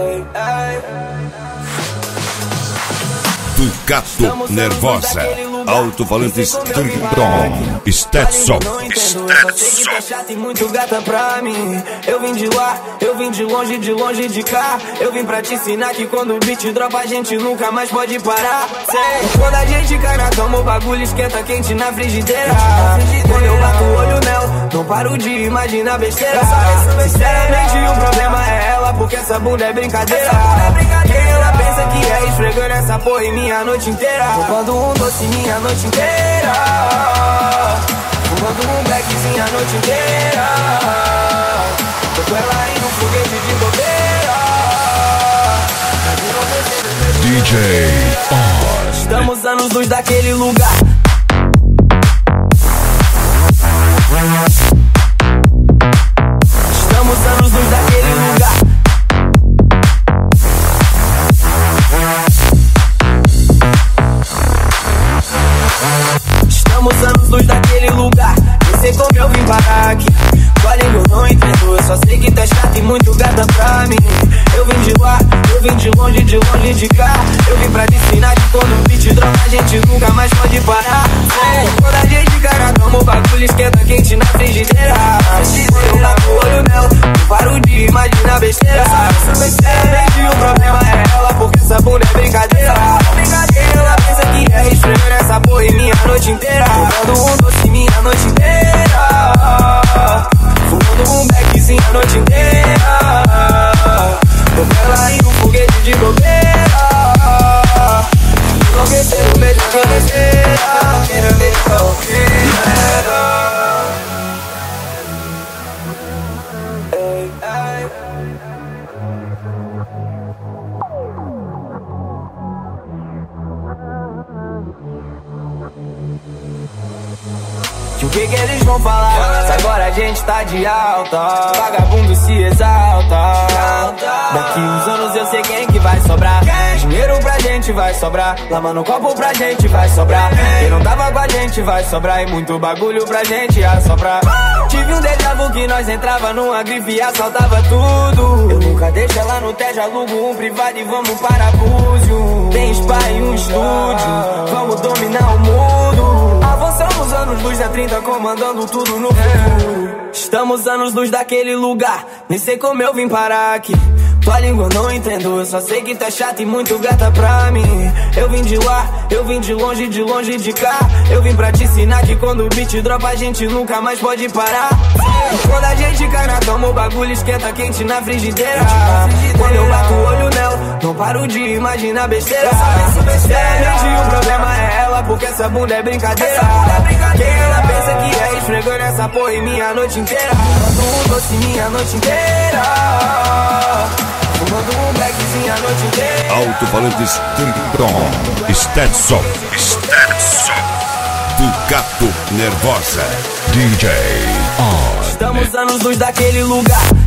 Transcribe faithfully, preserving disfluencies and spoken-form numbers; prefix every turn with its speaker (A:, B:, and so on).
A: Ducato Nervosa, alto-falantes Triton, Stetson.
B: Só sei que tá chata e muito gata pra mim. Eu vim de lá, eu vim de longe, de longe de cá. Eu vim pra te ensinar que quando o beat dropa a gente nunca mais pode parar. Sei. Quando a gente cai na cama o bagulho esquenta quente na frigideira. Quando eu bato o olho nela, não paro de imaginar besteira. Sinceramente o problema é ela, porque essa bunda é brincadeira. Quem ela pensa que é esfregando essa porra em minha noite inteira. Roubando um doce minha noite inteira. Fumando um blackzinho a noite inteira. Tô com ela aí no foguete de bobeira.
A: D J On.
B: Estamos anos luz daquele lugar. Estamos anos luz daquele lugar. Estamos anos luz daquele lugar. Nem sei como eu vim parar aqui. Tua língua eu não entendo. Eu só sei que tá chata e muito gata pra mim. Eu vim de lá, eu vim de longe, de longe de cá. Eu vim pra te ensinar que quando o beat dropa a gente nunca mais pode parar. É, quando a gente cai na cama o bagulho esquenta quente na frigideira. Quando eu bato o olho nela, não paro de imaginar besteira. Sinceramente o problema é ela, porque essa bunda é brincadeira. Ela pensa que é esfregando essa porra em minha noite inteira. Fumando um doce minha noite inteira. Fumando um beckzinho a noite inteira. Tô com ela aí no foguete de bobeira. Enlouquecer o medo de besteira. Queira ver qualquer. Que o que que eles vão falar? Se agora a gente tá de alta, vagabundo se exalta. Daqui uns anos eu sei quem que vai sobrar. Dinheiro pra gente vai sobrar. Lama no copo pra gente vai sobrar. Quem não tava com a gente vai sobrar. E muito bagulho pra gente assoprar. Tive um déjà vu que nós entrava numa grife e assaltava tudo. Eu nunca deixo ela no T E D, alugo um privado e vamos para Búzio. Tem spa e um estúdio, vamos dominar o mundo. Avançamos anos luz da trinta, comandando tudo no futuro. Estamos anos luz daquele lugar. Nem sei como eu vim parar aqui. Tua língua eu não entendo. Eu só sei que tá chata e muito gata pra mim. Eu vim de lá, eu vim de longe, de longe de cá. Eu vim pra te ensinar que quando o beat dropa a gente nunca mais pode parar. E quando a gente cai na cama o bagulho esquenta quente na frigideira. Quando eu bato o olho nela, não paro de imaginar besteira. Sinceramente o problema é ela, porque essa bunda é brincadeira. Quem ela pensa que é esfregando essa porra em minha noite inteira. Fumando um doce minha noite inteira. Fumando um blackzinho a noite inteira.
A: Alto-falantes Triton, Stetson. Stetson. Ducato Nervosa, D J On.
B: Estamos anos luz daquele lugar.